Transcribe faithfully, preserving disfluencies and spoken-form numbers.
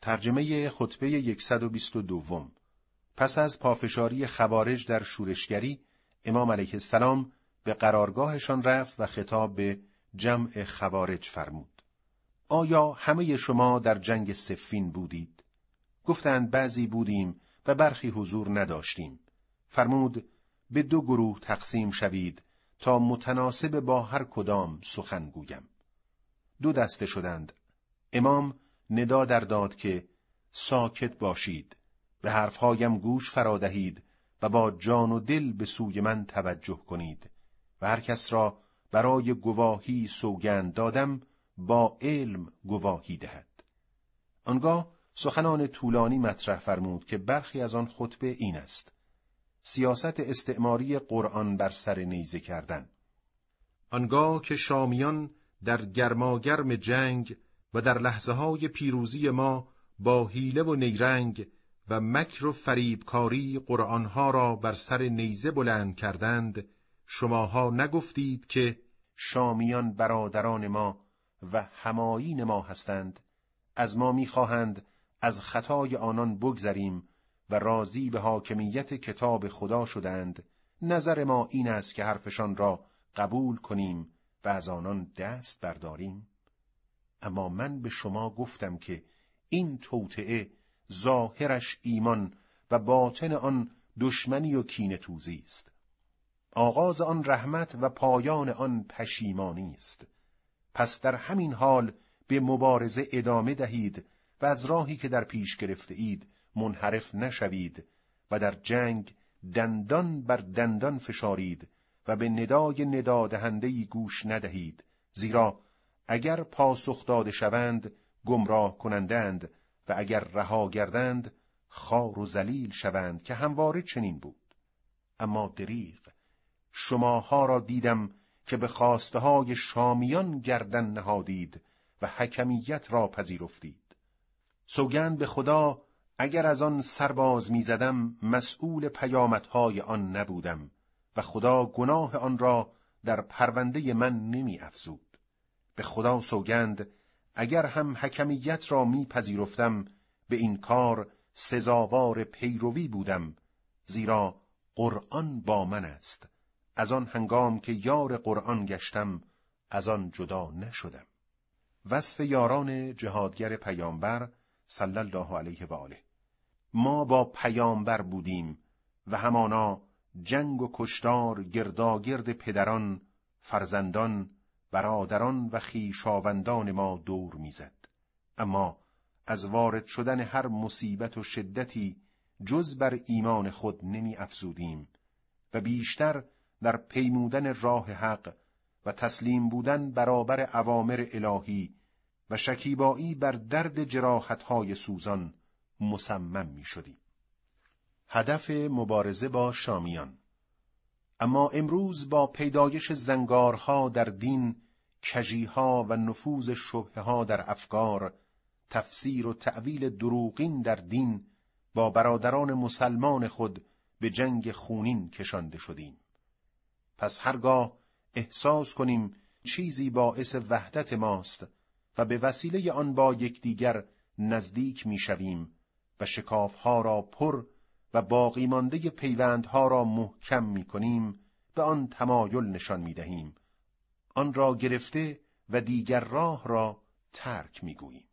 ترجمه خطبه صد و بیست و دو. پس از پافشاری خوارج در شورشگری، امام علیه السلام به قرارگاهشان رفت و خطاب به جمع خوارج فرمود. آیا همه شما در جنگ صفین بودید؟ گفتند بعضی بودیم و برخی حضور نداشتیم. فرمود به دو گروه تقسیم شوید تا متناسب با هر کدام سخن گویم. دو دسته شدند. امام ندا در داد که ساکت باشید، به حرفهایم گوش فرا دهید و با جان و دل به سوی من توجه کنید و هر کس را برای گواهی سوگند دادم با علم گواهی دهد. آنگاه سخنان طولانی مطرح فرمود که برخی از آن خطبه این است: سیاست استعماری قرآن بر سر نیزه کردن. آنگاه که شامیان در گرماگرم جنگ و در لحظه‌های پیروزی ما با حیله و نیرنگ و مکر و فریبکاری قرآنها را بر سر نیزه بلند کردند، شماها نگفتید که شامیان برادران ما و همایین ما هستند؟ از ما می‌خواهند از خطای آنان بگذریم و راضی به حاکمیت کتاب خدا شدند. نظر ما این است که حرفشان را قبول کنیم و از آنان دست برداریم. اما من به شما گفتم که این توطئه ظاهرش ایمان و باطن آن دشمنی و کینه‌توزی است. آغاز آن رحمت و پایان آن پشیمانی است. پس در همین حال به مبارزه ادامه دهید و از راهی که در پیش گرفته اید منحرف نشوید و در جنگ دندان بر دندان فشارید و به ندای ندادهندهی گوش ندهید، زیرا اگر پاسخ داده شوند گمراه کنندند و اگر رها گردند خوار و ذلیل شوند، که همواره چنین بود. اما دریغ، شماها را دیدم که به خواسته های شامیان گردن نهادید و حکمیت را پذیرفتید. سوگند به خدا اگر از آن سرباز می زدم مسئول پیامدهای آن نبودم و خدا گناه آن را در پرونده من نمی افزود. به خدا سوگند اگر هم حکمیت را می پذیرفتم به این کار سزاوار پیروی بودم، زیرا قرآن با من است. از آن هنگام که یار قرآن گشتم از آن جدا نشدم. وصف یاران جهادگر پیامبر صلی الله علیه و آله. ما با پیامبر بودیم و همانا جنگ و کشتار گرداگرد پدران، فرزندان، برادران و خویشاوندان ما دور میزد. اما از وارد شدن هر مصیبت و شدتی جز بر ایمان خود نمی افزودیم و بیشتر در پیمودن راه حق و تسلیم بودن برابر اوامر الهی و شکیبایی بر درد جراحت‌های سوزان مصمم می شدیم. هدف مبارزه با شامیان. اما امروز با پیدایش زنگارها در دین، کژیها و نفوذ شبهه‌ها در افکار، تفسیر و تأویل دروغین در دین، با برادران مسلمان خود به جنگ خونین کشانده شدیم. پس هرگاه احساس کنیم چیزی باعث وحدت ماست و به وسیله آن با یکدیگر نزدیک میشویم و شکافها را پر و باقی مانده پیوندها را محکم میکنیم، به آن تمایل نشان میدهیم، آن را گرفته و دیگر راه را ترک میگوییم.